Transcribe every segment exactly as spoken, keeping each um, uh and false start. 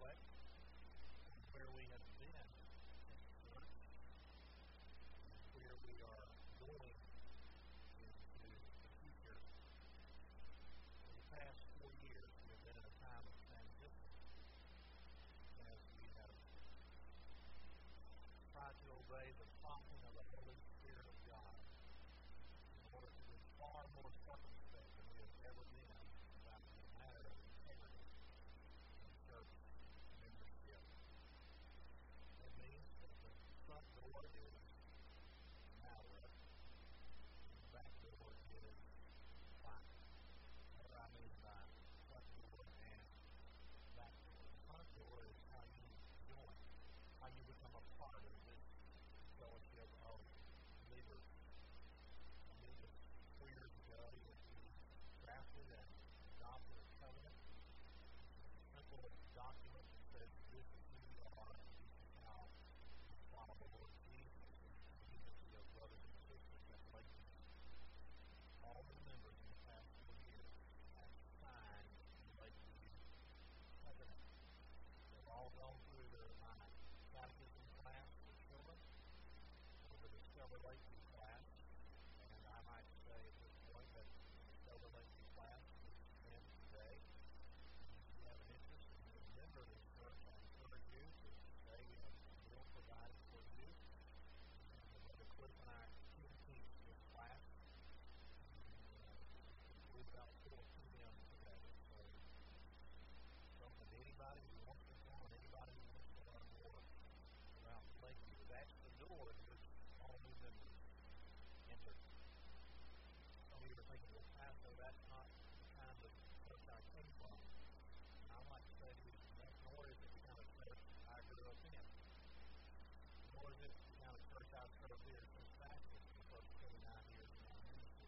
reflect on where we have been as a church and where we are going into the future. For the past four years, we have been in a time of transition as we have tried to obey the prompting of the Holy Spirit of God in order to be far more circumspect than we have ever been about the matter of integrity in church membership. That means that the front door is narrow and the back door is wide. What do I mean by front door and back door? The front door is how you join, how you become a part of this fellowship of believers. I mean, just four years ago, we drafted and adopted a covenant. It's a simple document that says, this is who you are, this is how you follow the Lord Jesus in the unity of brothers and sisters at Lakeview. All the members in the past four years have signed the Lakeview covenant. They've all gone through their my baptism class for children, or the Discover Lakeview class, and I might say at this point that the Discover Lakeview class ends today. If you have an interest in being a member of this church, I encourage you to stay. We have a meal provided for you. And Brother Cliff and I teach this class. We about four p.m. today. So, welcome to anybody who wants to come, and anybody who wants to learn more about Lakeview. That's the door to which all new members enter. Some of you are thinking, well, Pastor, that's not the kind of church I came from. And I'd like to say to you, nor is it the kind of church I grew up in. Nor is it the kind of church I've served here since baptism for the first twenty-nine years of my ministry.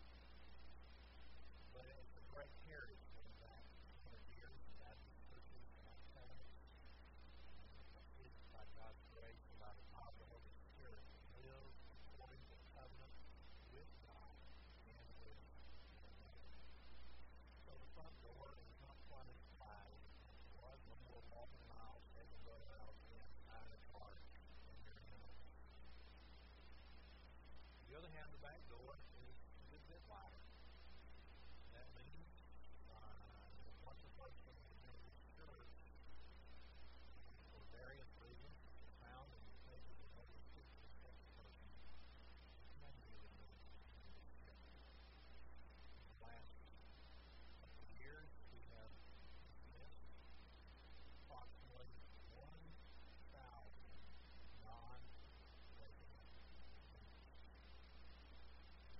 But it's a great heritage going back one hundred years of Baptist churches and our covenants. And it's by God's grace and by the power of the Holy Spirit to live according to the covenant with God and with one another. So the front door is not quite as wide as it was when we were walking in aisles, taking brother out and tying a card and hearing announcements. On the other hand, the back door is a good bit wider. That means uh, once a person begins this church, for various reasons, it's found in the pages of other scriptures, every person can be removed from this church. In the last couple of years, we have dismissed approximately one thousand non-resident members.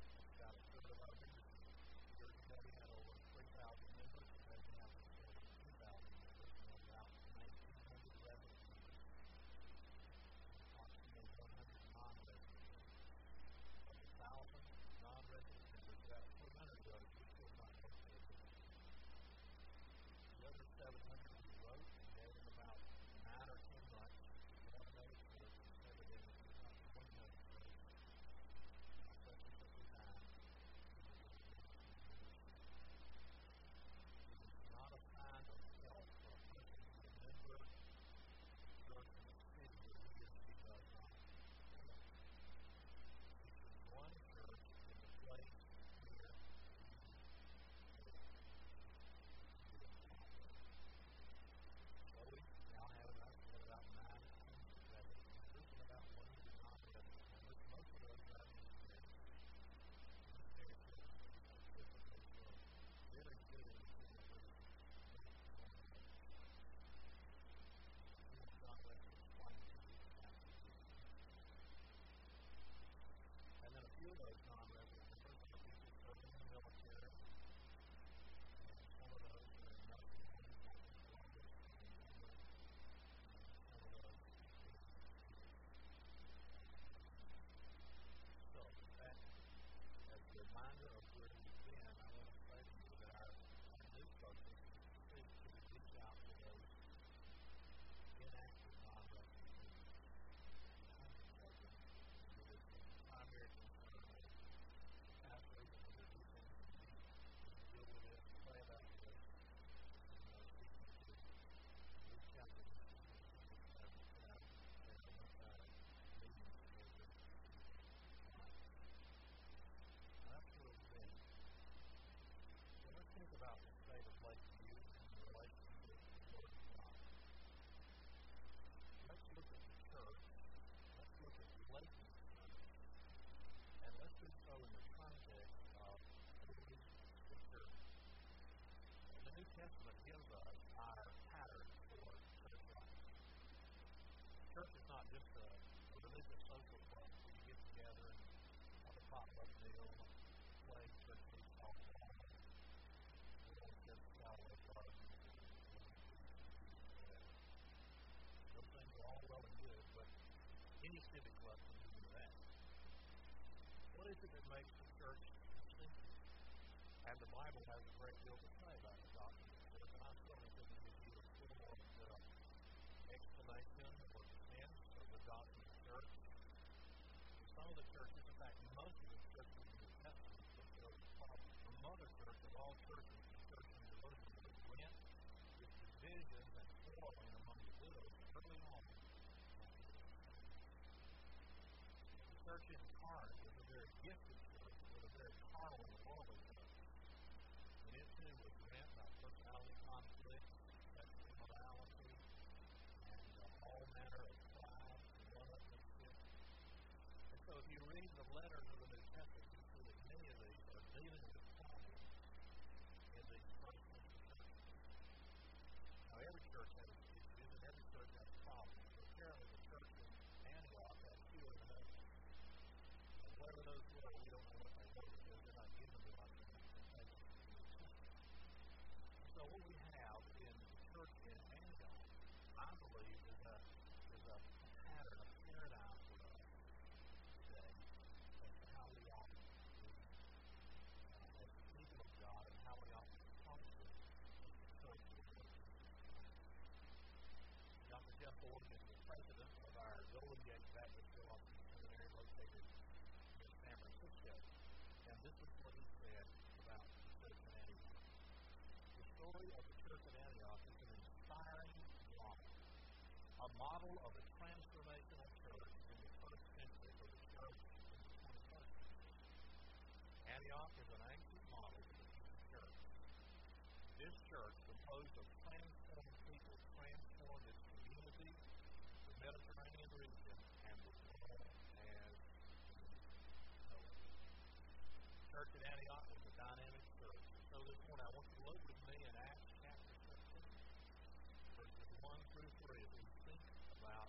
together and have a potluck meal, play turkey, talk about it. We don't just Skyway Gardens or whatever. Those things are all well and good, but any civic club can do that. What is it that makes the church distinctive? And the Bible has a great deal to say about the doctrine of the church, and I'm certainly going to give you a full uh, explanation or defense of the doctrine of the church. Some of the churches, in fact, most of the churches in the New Testament, because the mother church of all churches, the church in Jerusalem, was rent with divisions and quarreling among the widows early on. The church in Corinth was a very gifted church, but a very carnal and worldly church. And it too was rent by personality conflict, sexual immorality, and uh, all manner of pride and one-upmanship. And so if you read the letters of the New Testament, you see that many of these are dealing with problems in these first century churches. Now, every church has issues, and every church has problems. But apparently, the church in Antioch had fewer than others. And whatever those were, we don't know what they were because they're not given to us in the New Testament. So what we have in the church in Antioch, I believe, is a is a pattern, a paradigm for us today as to how we ought to be uh, as the people of God and how we ought to function as the church of the Lord Jesus Christ. Doctor Jeff Ford is the president of our Golden Gate Baptist Theological Seminary located in San Francisco, and this is what he said about the church in Antioch. The story of the church at Antioch is an inspiring drama, a model of a transformational church in the first century for the church in the twenty-first century. Antioch is an ancient model for the future church. This church, composed of transformed people, transformed its community, the Mediterranean region, and the world as we know it. The church at Antioch was a dynamic church. So this morning I want you to look with me in Acts chapter thirteen, verses one through three, as we think about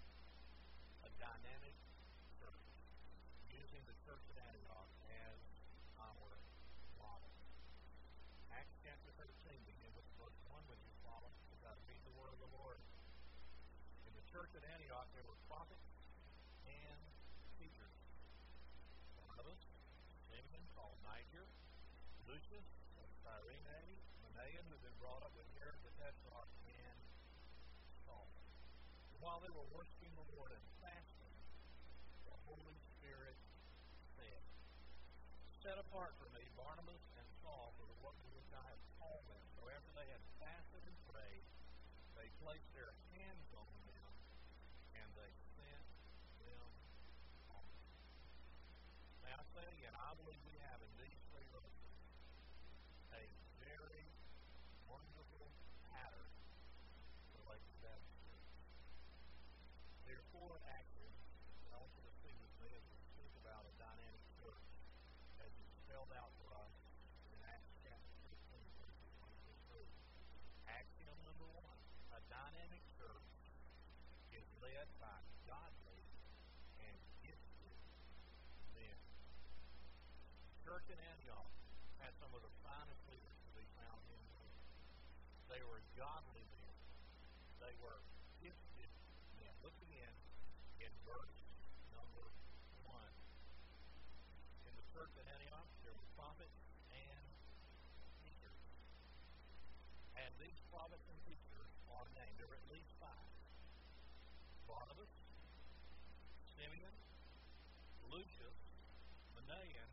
a dynamic church, using the church at Antioch as our model. Acts chapter thirteen, begin with verse one when you follow. We've got to read the word of the Lord. In the church at Antioch there were prophets and teachers. Barnabas, Simeon called Niger, Lucius of Cyrene, Manaen, who had been brought up with Herod the Tetrarch, and Saul. And while they were worshiping the Lord and fasting, the Holy Spirit said, "Set apart for me Barnabas and Saul for the work to which I have called them." So after they had fasted and prayed, they placed their hands on them, and they sent them off. Now I say again, I believe we have in these three verses a very wonderful pattern related to that church. There are four actions I want you to see with me as we speak about a dynamic church, as it's spelled out for us in Acts chapter fifteen, verses one through three. Axiom number one: a dynamic church is led by godly and gifted men. The church in Antioch had some of the finest leaders to be found in the world. They were godly men. They were gifted men. Look again in verse number one. In the church at Antioch, there were prophets and teachers. And these prophets and teachers are named. There were at least five: Barnabas, Simeon, Lucius, Manaen,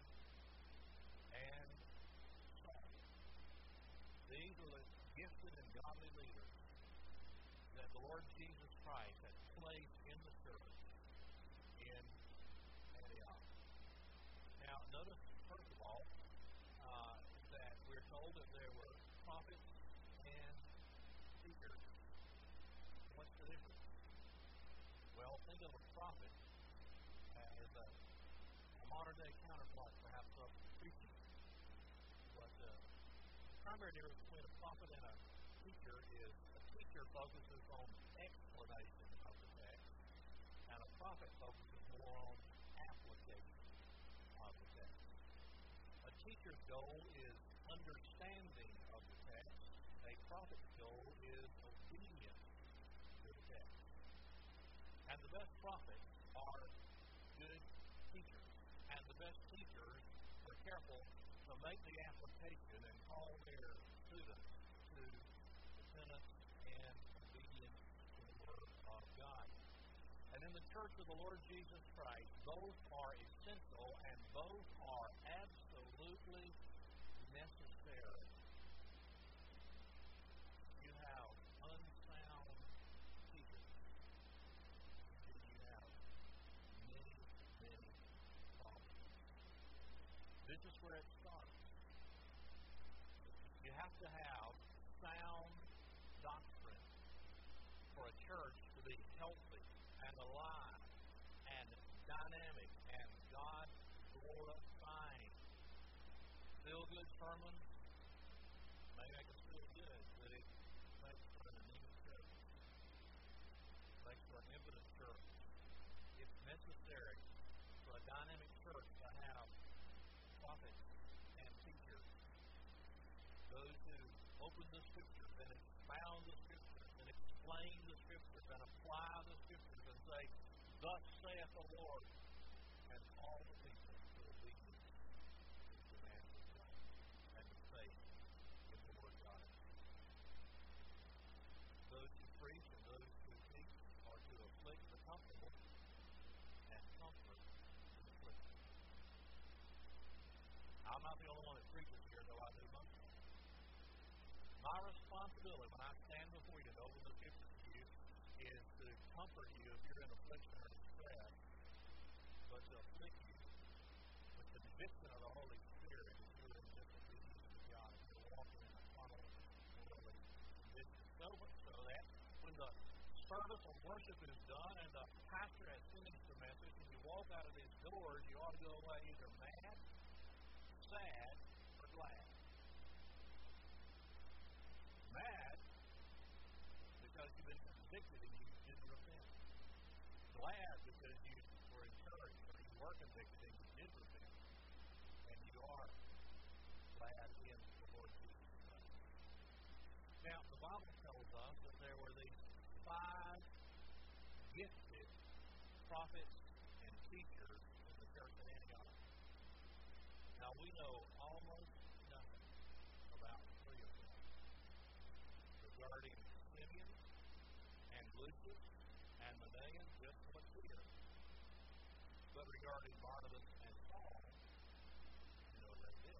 and Saul. These are the gifted and godly leaders that the Lord Jesus Christ had placed in the church in Antioch. Now, notice, first of all, uh, that we're told that there were prophets and teachers. What's the difference? Well, think of a prophet as a, a modern-day counterpart, perhaps, of preaching. But uh, the primary difference between a prophet and a teacher is a teacher focuses on explanation of the text, and a prophet focuses more on application of the text. A teacher's goal is understanding of the text. A prophet's goal is obedience to the text. And the best prophets are good teachers. And the best teachers are careful to make the application and call their students to repentance and obedience to the Word of God. And in the Church of the Lord Jesus Christ, both are essential and both are absolutely necessary. You have unsound teachers. You have many, many problems. This is where it starts. You have to have sound doctrine for a church to be healthy and alive and dynamic and God glorifying. Feel good sermon may make us feel good, but it makes for an anemic church. It makes for an impotent church. It's necessary for a dynamic church to have prophets and teachers, those who open the Scriptures and expound the Scriptures and explain the Scriptures and apply the Scriptures and say, "Thus saith the Lord," and all the people to obedience to the commands of God and to faith in the Word of God. Those who preach and those who teach are to afflict the comfortable and comfort the afflicted. I'm not the only one that preaches here, though I do most of it. My responsibility when I stand before you and open the Scriptures to you is to comfort you if you're in affliction or distress, but to afflict you with the conviction of the Holy Spirit if you're in disobedience to God, if you're walking in a funnel worldly condition. So much so that when the service of worship is done and the pastor has finished the message, when you walk out of these doors, you ought to go away either mad, sad, or glad. Mad because you've been convicted and you didn't repent. Glad because you were encouraged or you were convicted and you did repent. And you are glad in the Lord Jesus Christ. Now, the Bible tells us that there were these five gifted prophets and teachers in the church at Antioch. Now, we know almost nothing about three of them. Regarding Simeon and Lucius and Manaen, just what's here. But regarding Barnabas and Saul, you know they did.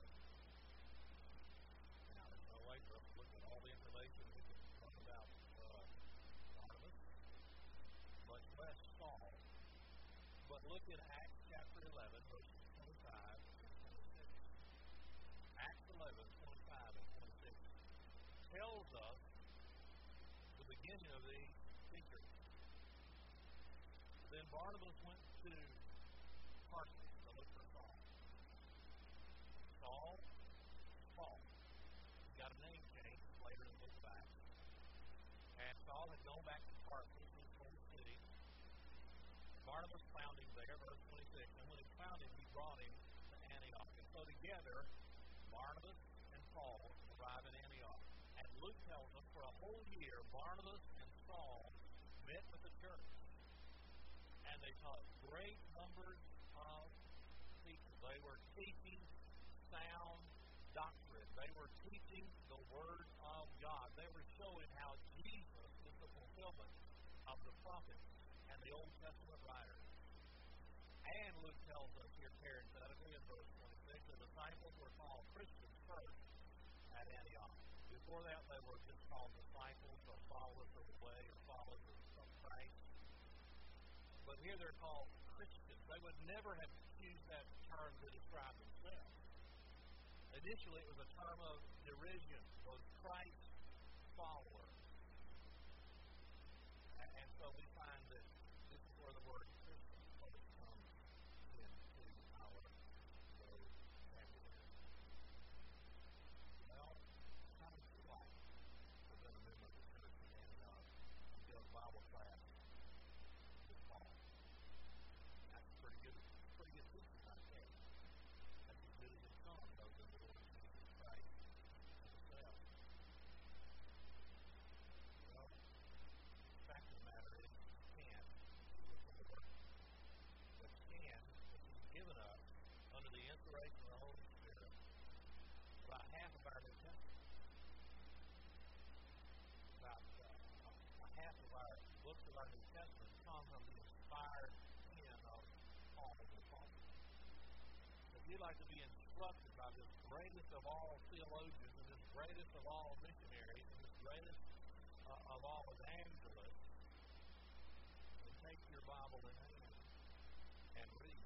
Now, there's no way for us to look at all the information we can talk about uh, Barnabas, much less Saul. But look at Acts chapter eleven, verses twenty-five and twenty-six. Acts eleven, twenty-five and twenty-six tells us the beginning of these teachers. Then Barnabas went to Tarsus to look for Saul. Saul, Paul, got a name change later in the book of Acts. And Saul had gone back to Tarsus, his home city. Barnabas found him there, verse twenty-six. And when he found him, he brought him to Antioch. And so together, Barnabas and Paul arrive in Antioch. And Luke tells us for a whole year, Barnabas and Saul met with the church. And they taught great numbers of people. They were teaching sound doctrine. They were teaching the Word of God. They were showing how Jesus is the fulfillment of the prophets and the Old Testament writers. And Luke tells us here parenthetically in verse twenty-six, the disciples were called Christians first at Antioch. Before that, they were just called disciples or followers of the way or followers of, of Christ. But here they're called Christians. They would never have used that term to describe themselves. Initially, it was a term of derision, was Christ followers. And, and so we find that this is where the word Christian first comes into our vocabulary. Well, it's kind of like we've been a member of the church in Antioch until the Bible class this fall. That's pretty good. Paul the Apostle. If you'd like to be instructed by this greatest of all theologians and this greatest of all missionaries and this greatest uh, of all evangelists, then take your Bible in hand and read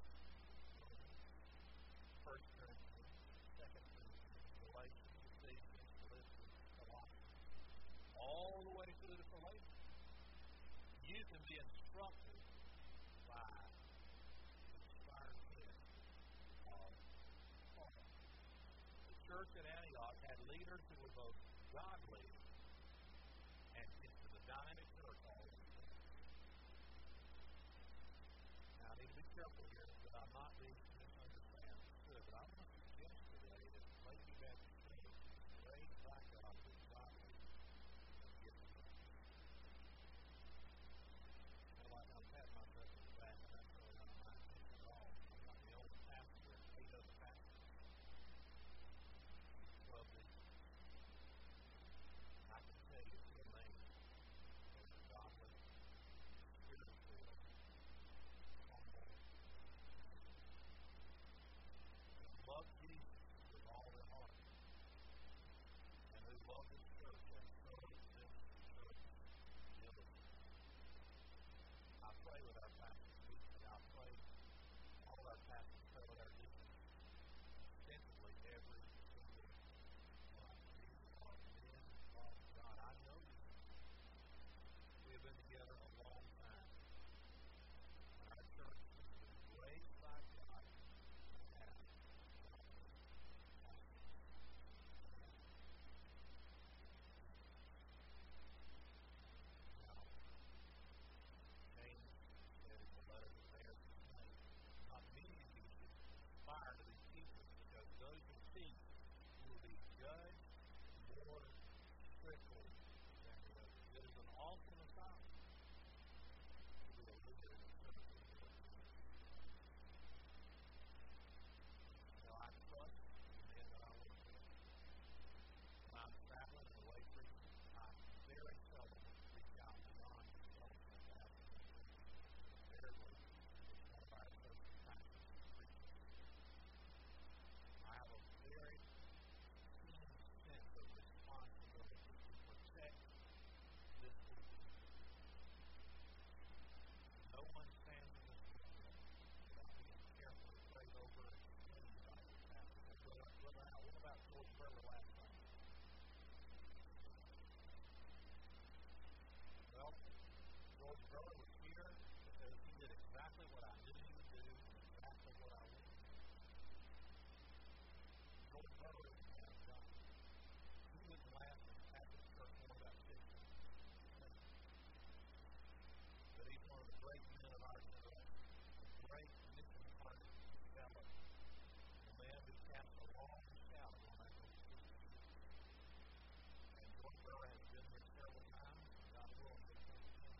First Corinthians, Second Corinthians, Galatians, Ephesians, Philippians, Colossians, all the way through to Philippians. You can be instructed by the inspired pen of Paul. The church at Antioch had leaders who were both godly and into the dynamic church all over. Now, I need to be careful here that I'm not being misunderstood, but I want to suggest today that Lakeview Baptist Church is raised by God with godly and gifted. I feel like I'm patting myself in the back, and that's really not my intention at all. I'm not the only pastor, and eight other pastors. Well, the, I can tell you the name of the godly, spirit-filled, humble, who love Jesus with all their heart, and who love His church and serve this church diligently. I pray with our pastors weekly. I pray all of our pastors pray with our deacons extensively every single month. These are men of God. I know these men. We have been together a long time. And our church has been raised by God to have godly pastors. Now, James said in the letter that bears his name, not many of you should aspire to be teachers, because those who teach will be judged more strictly than the others. It is an awesome assignment to be a leader in the church of the Lord Jesus. Now, I trust the men that I work with. When I'm traveling and away preaching, I very seldom reach out beyond the telephone to ask them to preach. Invariably, it's one of our associate pastors who preaches. I have a very keen sense of responsibility to protect this teaching. No one stands in this pulpit without being carefully prayed over and cleaned by the pastor. And brother, brother Al, what about George Burley last Sunday? Well, George Burley was here because he did exactly what I knew he would do and exactly what I wanted him to do. George Burley is a man of God. He wouldn't last in Baptist church more about fifteen minutes. But he's one of the great men of our generation, a great mission-hearted, developed, a man who casts a long shadow on our nation. And George Burley has been here several times, and God willing, will come again.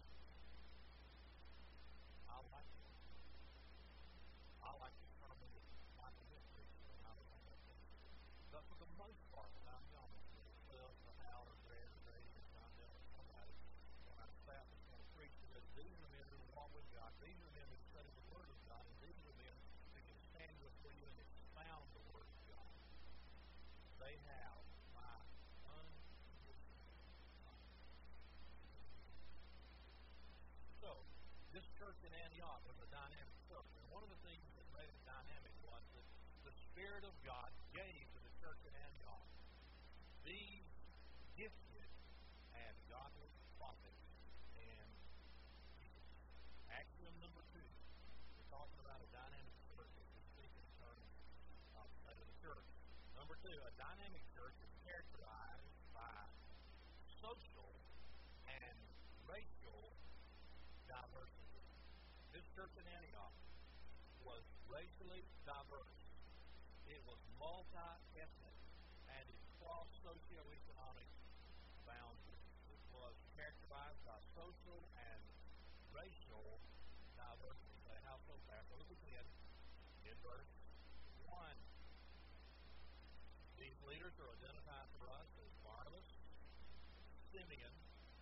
I like him. I like to come into my ministry when I was on that team. But for the most part, when I'm young, with Phil or Al or Greg or Dave or John Dale or somebody, when I sat and was going to preach, because these are men who walk with God, these are men who study the Word of God, and these are men who can stand before you and expound the Word of God. They have my unconditional confidence. So, this church in Antioch was a dynamic church, and one of the things that made it dynamic was that the Spirit of God gave to the church in Antioch these gifted and godly prophets and teachers. Axiom number two, we're talking about a dynamic church as we speak in terms of the state of the church. Number two, a dynamic church is characterized by social and racial diversity. This church in Antioch was racially diverse. It was multi-ethnic, and it crossed socioeconomic boundaries. It was characterized by social and racial diversity. Say, how so, Pastor? Look again in verse one. These leaders are identified for us as Barnabas, Simeon,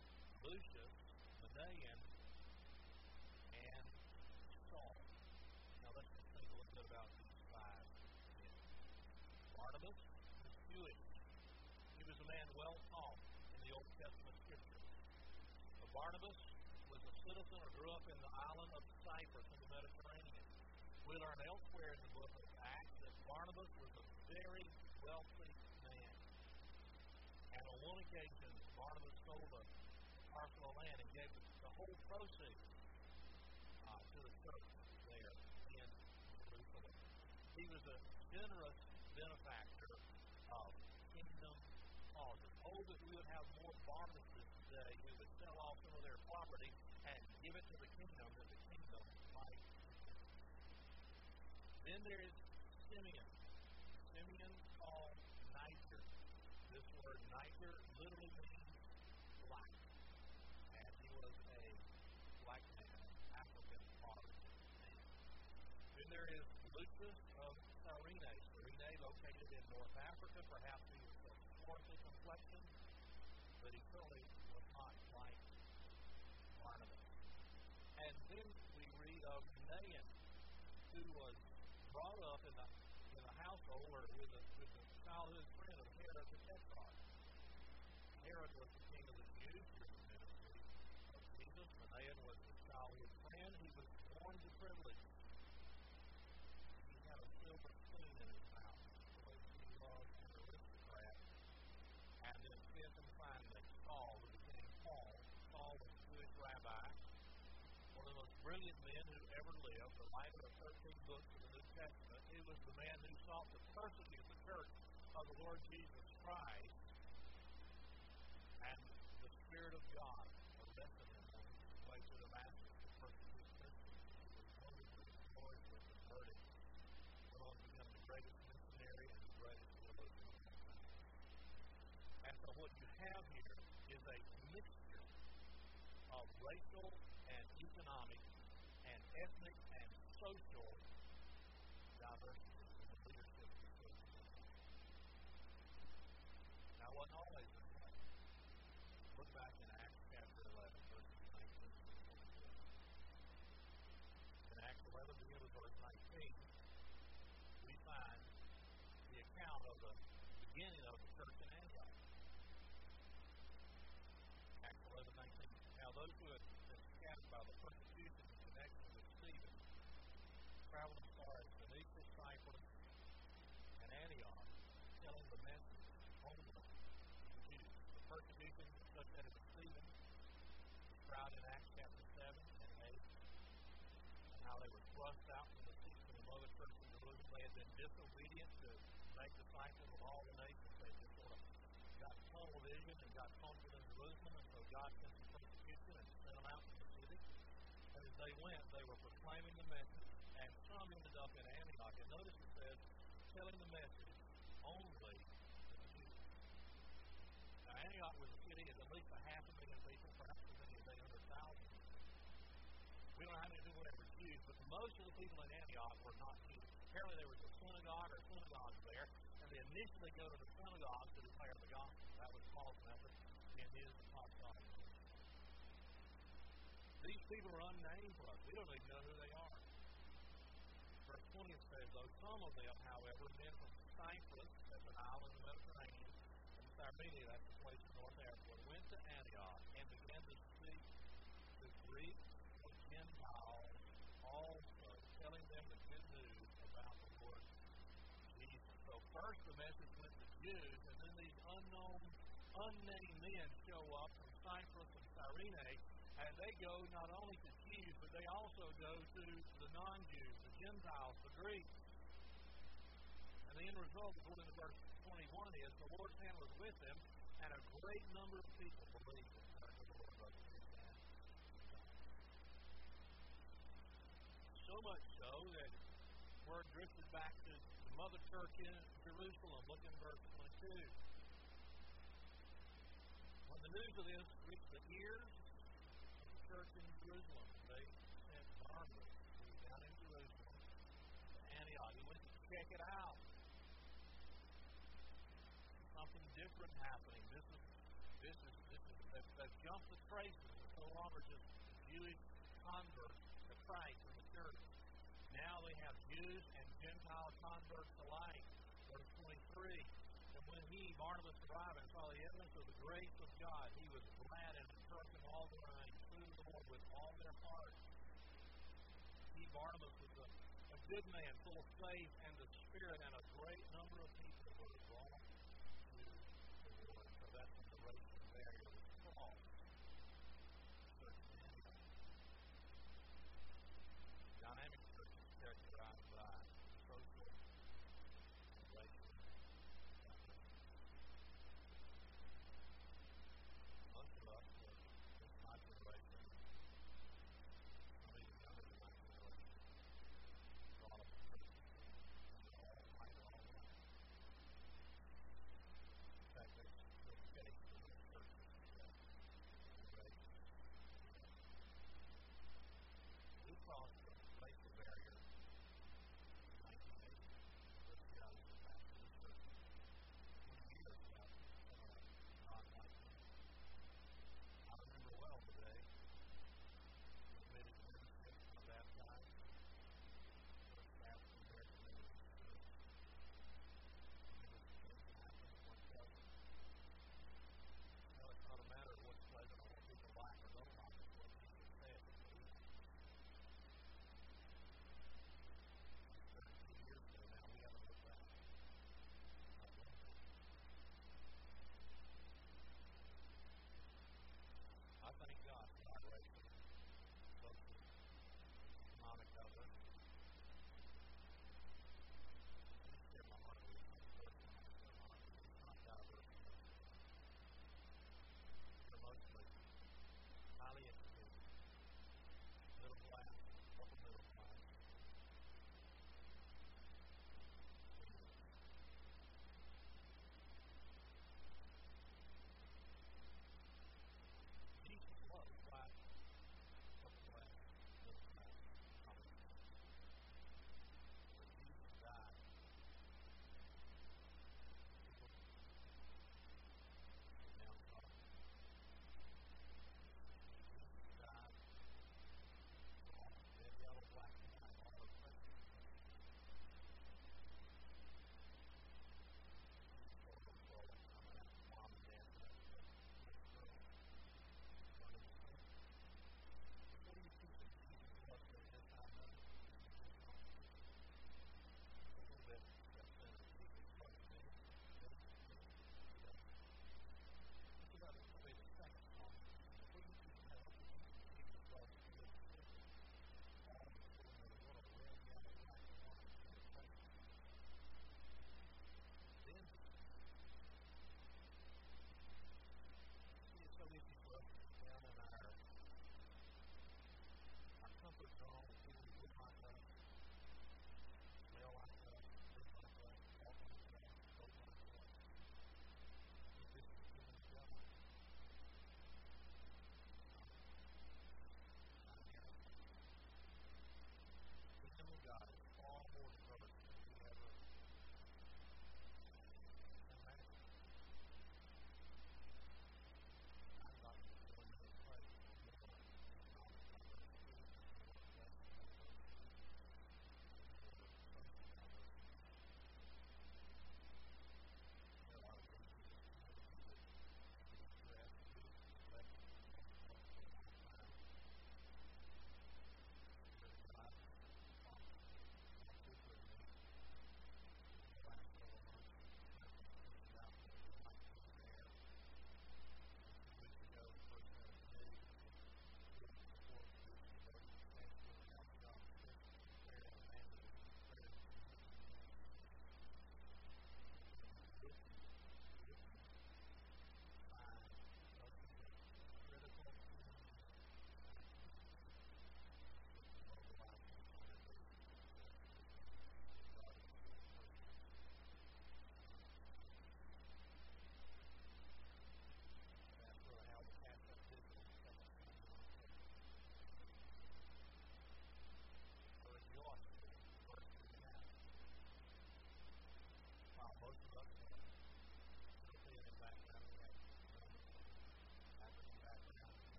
Lucius, Manaen, and Saul. Barnabas was Jewish. He was a man well taught in the Old Testament Scriptures. But Barnabas was a citizen or grew up in the island of Cyprus in the Mediterranean. We learn elsewhere in the book of Acts that Barnabas was a very wealthy man. And on one occasion, Barnabas sold a parcel of land and gave the whole proceeds uh, to the church there in Jerusalem. He was a generous benefactor of kingdom causes. Oh, that we would have more Barnabases today who would sell off some of their property and give it to the kingdom that the kingdom might. Then there is Simeon. Simeon called Niger. This word Niger literally means black. And he was a black man, African Protestant man. Then there is Lucius of Cyrene. Cyrene, located in North Africa. Perhaps he was of swarthy complexion, but he certainly was not like Barnabas. And then we read of Naaman, who was brought up in the, in the household or with a, with a childhood friend of Herod the Tetrarch. Herod was the king of the Jews during the ministry of Jesus. Naaman was his childhood friend. He was born to privilege. He had a silver spoon in his mouth, so he was an aristocrat. And then fifth and finally, Saul, who became Paul. Saul was a Jewish rabbi, one of the most brilliant men who ever lived, the writer of thirteen books of the New Testament. He was the man who sought to persecute the church of the Lord Jesus Christ. And the Spirit of God arrested him on his way to Damascus to persecute Christians. He was wonderfully, gloriously converted. Went on to become the greatest missionary and the greatest theologian of all time. And so what you have here is a mixture of racial and economic and ethnic and social diversity in the leadership of the church. Now, it wasn't always this way. Look back in Acts chapter eleven, verses nineteen to twenty-six. In Acts eleven, beginning with verse nineteen, we find the account of the beginning of the church in Antioch. Acts eleven nineteen. Now, those who had been scattered by the persecution in connection with Stephen traveled as far as Phoenicia, Cyprus, and Antioch, telling the message only to the Jews. The persecution such that it was Stephen, described in Acts chapter seven and eight, and how they were thrust out from the city from the mother church in Jerusalem. They had been disobedient to make disciples of all the nations. They just sort of got tunnel vision and got comfortable in Jerusalem, and so God sent some persecution and sent them out from the city. And as they went, they were proclaiming the message, and some ended up in Antioch. And notice it says, telling the message only to the Jews. Now, Antioch was a city of at least a half a million people, perhaps as many as eight hundred thousand. We don't know how many people there were Jews, but most of the people in Antioch were not Jews. Apparently there was a synagogue or synagogues there, and they initially go to the synagogue to declare the gospel. That was Paul's method in his apostolic ministry. These people are unnamed for us. We don't even know who they are. Verse twenty says, though some of them, however, men from Cyprus, that's an island in the Mediterranean, and Cyrene, that's a place in North Africa, went to Antioch and began to speak to Greeks and Gentiles also, telling them the good news about the Lord Jesus. So first the message went to Jews, and then these unknown, unnamed men show up from Cyprus and Cyrene, and they go not only to Jews, but they also go to the non-Jews, the Gentiles, the Greeks. And the end result, according to verse twenty-one, is the Lord's hand was with them, and a great number of people believed in the Lord brothers and so much so that word drifted back to the mother church in Jerusalem. Look in verse twenty-two. When the news of this reached the ears of the church in Jerusalem, they sent Barnabas, who was down in Jerusalem, to Antioch. He went to check it out. Something different happening. This is, this is, this is, they've, they've jumped the traces. It's no longer just Jewish converts to Christ in the church. Now they have Jews and Gentile converts alike. Verse twenty-three. three. And when he, Barnabas, arrived and saw the evidence of the grace of God, he was glad and encouraging all the way, including the Lord with all their heart. He, Barnabas, was a, a good man, full of faith and the Spirit, and a great number of people were drawn to the Lord. So that's when the race was there. It was Paul. Dynamic church is characterized by social and racial diversity. Most of us, uh, this my generation, some even younger than my generation, a lot of churches from all right all around.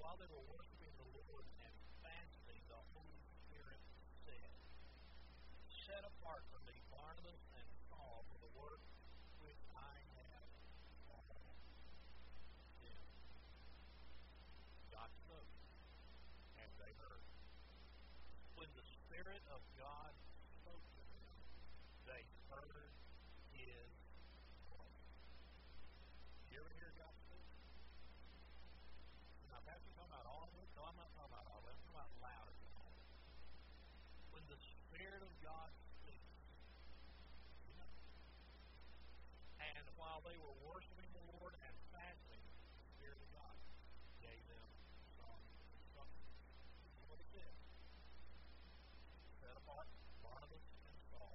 while they were worshiping the Lord and fasting, the Holy Spirit said, set apart for me Barnabas and Saul for the work which I have called them. God spoke, and they heard. When the Spirit of God spoke to them, they heard His voice. You ever hear God speak? Now, Pastor, talking about all of it? No, I'm not talking about all of it. I'm talking about louder than all of it. When the Spirit of God speaks, and while they were worshiping the Lord and fasting, the Spirit of God gave them some instructions. This is what He said. Set apart Barnabas and Saul.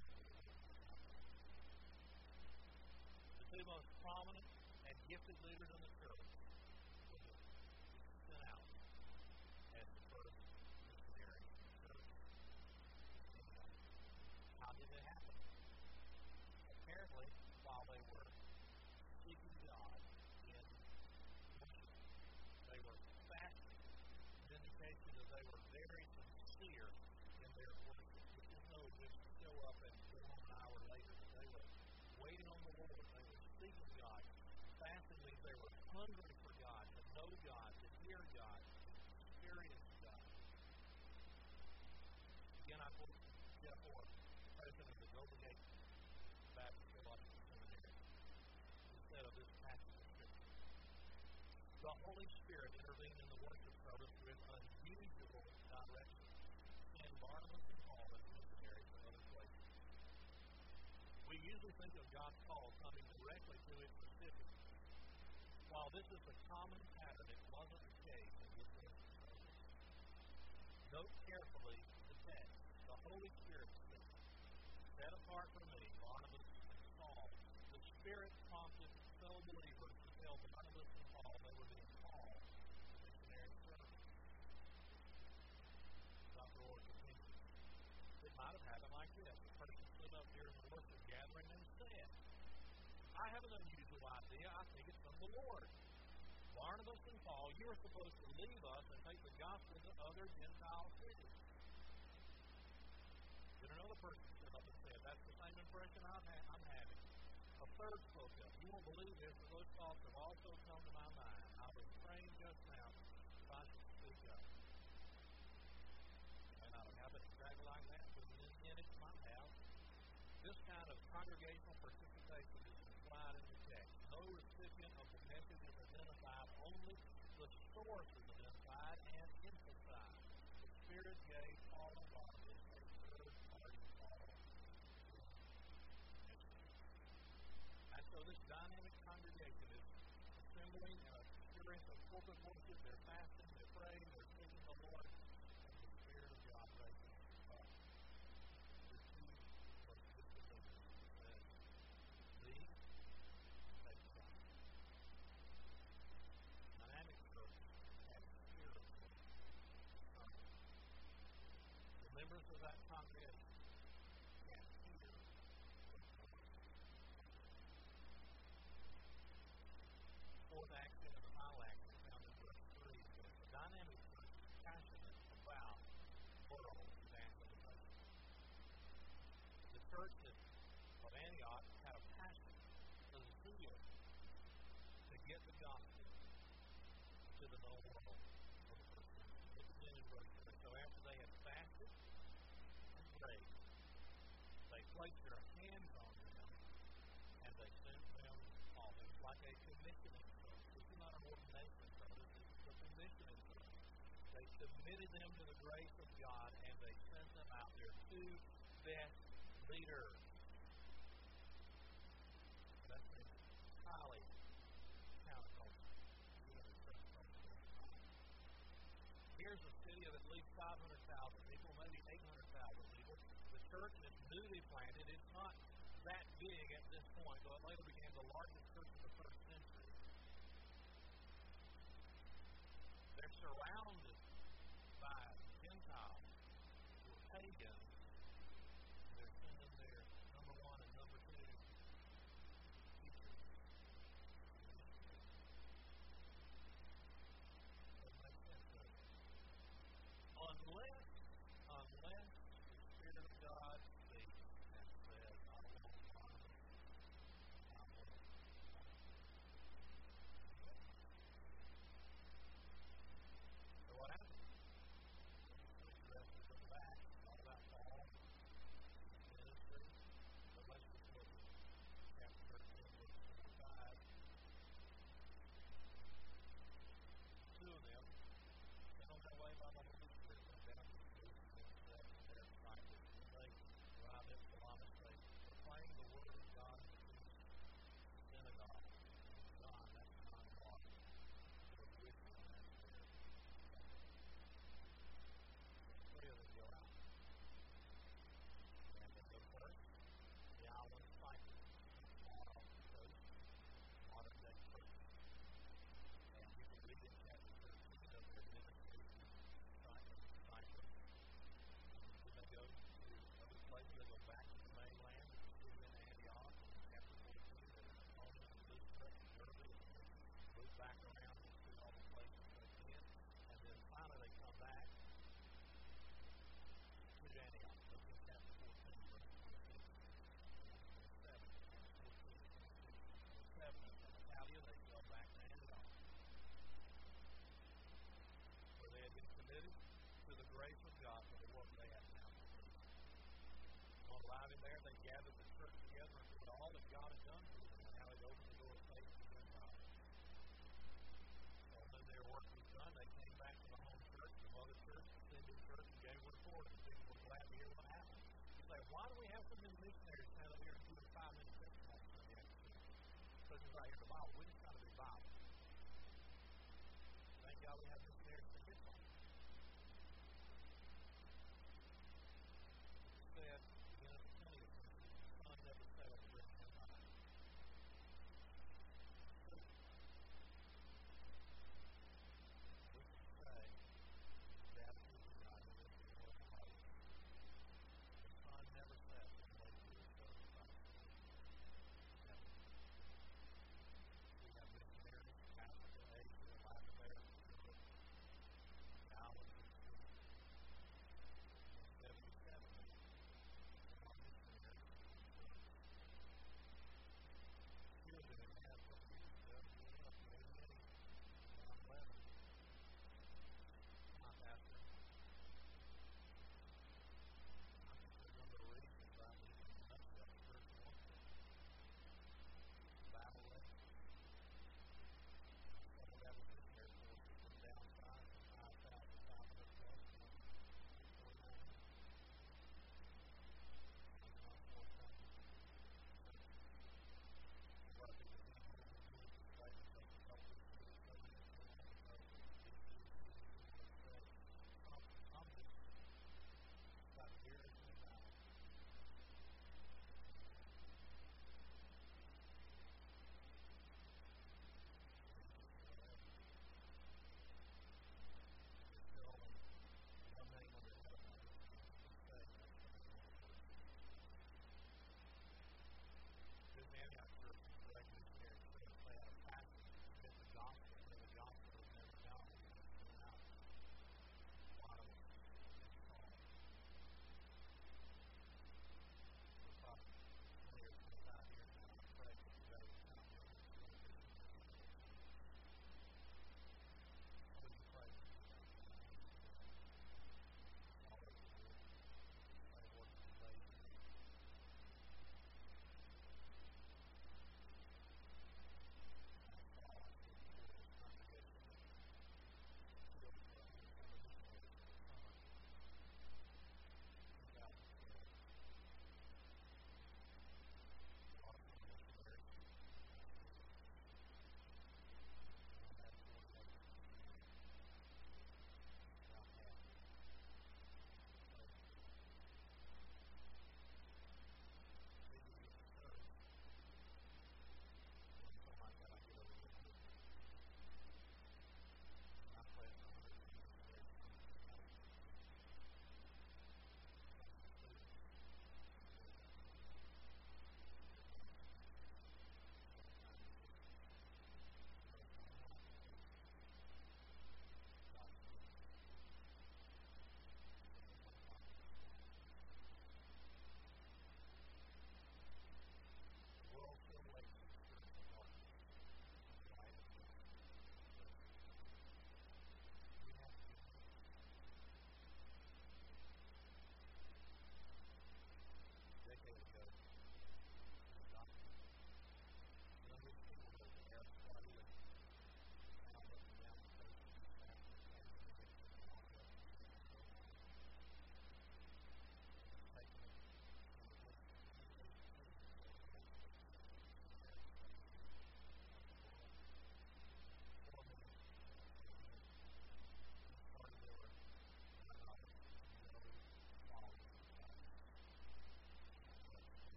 The two most prominent and gifted leaders in the church were sent out as the first missionary church. How did it happen? Apparently, while they were seeking God in worship, they were fasting. An indication that they were very sincere in their worship. This is no just show up and go home an hour later. They were waiting on the Lord. They were seeking God. Fasting means they were hungry for God, to know God, to hear God, to experience God. Again, I quote Jeff Orr, president of the Golden Gate Baptist Theological Seminary. He said of this passage of Scripture, the Holy Spirit intervened in the worship service with unusual direction, and Barnabas and Paul as missionaries to other places. We usually think of God's call coming directly to its recipients. While this is the common pattern, it wasn't the case in this instance. Note carefully the text. The Holy Spirit said, set apart for me Barnabas and Saul. The Spirit prompted fellow believers to tell Barnabas and Paul they were being called to missionary service. Doctor Orr continues. It might have happened like this. The person stood up during the worship gathering and said, I have an unusual idea. I think it's from the Lord. Barnabas and Paul, you are supposed to leave us and take the gospel to other Gentile cities. Then another person stood up and said, that's the same impression I'm, ha- I'm having. A third spoke up. You won't believe this, but those thoughts have also come to my mind. I was praying just now if I should speak up. You may not have happened exactly like that, but in, in it might have. This kind of congregational participation is implied in the text. No recipient of the message is identified, only the source is identified and emphasized. The Spirit gave Paul and Barnabas a third party call. And so this dynamic congregation is assembling in a experience of corporate worship. They're fasting, they're praying, they're seeking the Lord, and the Spirit of God raises up. The two most gifted leaders said, lead, take God. Dynamic church has spiritual trumpets. The members of that congregation can hear the trumpet. Fourth action and the final action found in verse three says, the dynamic church is passionate about world evangelization. The church of Antioch had a passion, a zeal to get the gospel to the known world of the first century. Look again in verse three. So after they had fasted and prayed, they placed their hands on them and they sent them off. It's like a commissioning service. This is not an ordination service, it's a commissioning service. They submitted them to the grace of God and they sent them out. Their two best leaders. That's entirely counterculture. Here's a city of at least five hundred thousand people, maybe eight hundred thousand people. The church is newly planted. It's not that big at this point, though it later became the largest church of the first century. They're surrounded by Gentiles who are pagan. They're sending their number one and number two teachers. Doesn't make sense. arriving there, they gathered the church together and told all that God had done for them and how He'd opened the door of faith to Gentiles. So when their work was done, they came back to the home church, the mother church, the sending church, and gave a report, and people were glad to hear what happened. You say, why do we have so many missionaries stand up here and do a five-minute testimony on Sunday afternoon? Because it's right here in the Bible. We just got to be Bible. Thank God we have missionaries in this one. Said, again, at the twentieth century, the sun never set on the bridge of time. We can say, with absolute God, the rest of the world knows. The sun never sets on the lake of the Son of Christ. Never. We have missionaries in Africa, Asia, Latin America, Europe, the islands of the seventy-seven.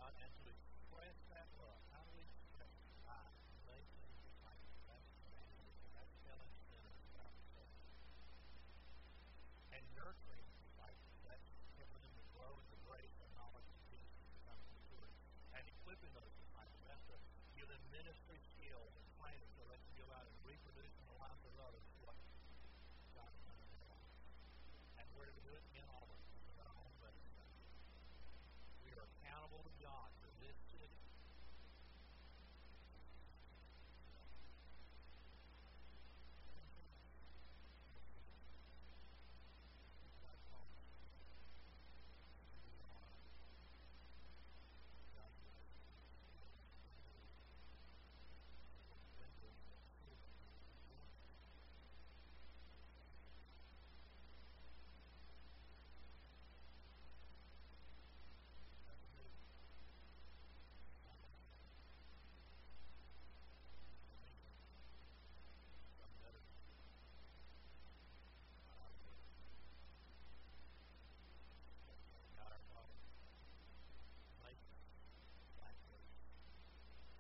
God and to express that love. How do we express it? By making disciples. That's evangelism. That's telling sinners about the Savior. And nurturing disciples. That's helping them to grow in the grace and knowledge of Jesus and become mature. And equipping those disciples. That's to give them ministry skills and training so they can go out and reproduce in the lives of others what God has done in their lives. And where do we do it? In all of us. This is our own blessing. We are accountable to God